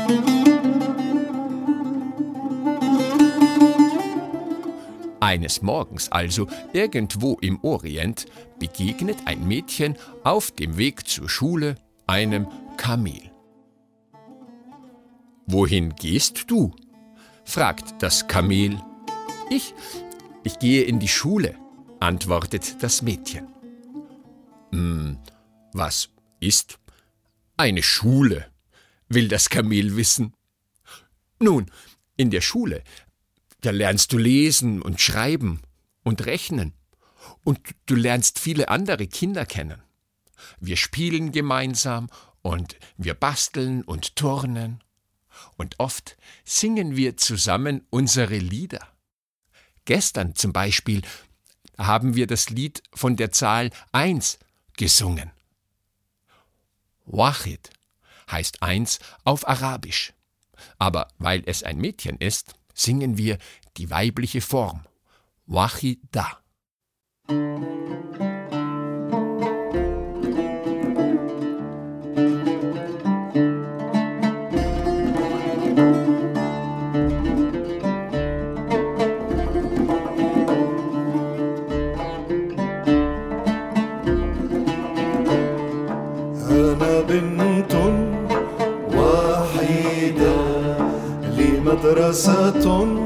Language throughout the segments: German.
Eines Morgens also, irgendwo im Orient, begegnet ein Mädchen auf dem Weg zur Schule einem Kamel. »Wohin gehst du?« fragt das Kamel. Ich gehe in die Schule«, antwortet das Mädchen. Was ist eine Schule?«, will das Kamel wissen. »Nun, in der Schule, da lernst du lesen und schreiben und rechnen. Und du lernst viele andere Kinder kennen. Wir spielen gemeinsam und wir basteln und turnen. Und oft singen wir zusammen unsere Lieder. Gestern zum Beispiel haben wir das Lied von der Zahl 1 gesungen. Wahid heißt 1 auf Arabisch. Aber weil es ein Mädchen ist, singen wir die weibliche Form, Wahida. أنا بنت واحدة لي مدرسة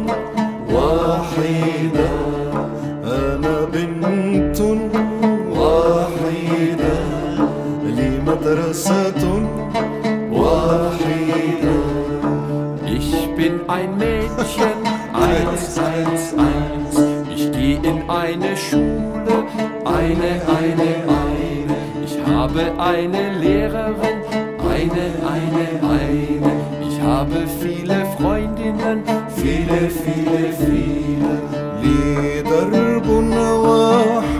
واحدة أنا بنت واحدة لي مدرسة واحدة Ich bin ein Mädchen, 1, 1, 1. Ich gehe in eine Schule, eine. Ich habe eine Lehrerin, eine. Ich habe viele Freundinnen, viele. لي درب واحد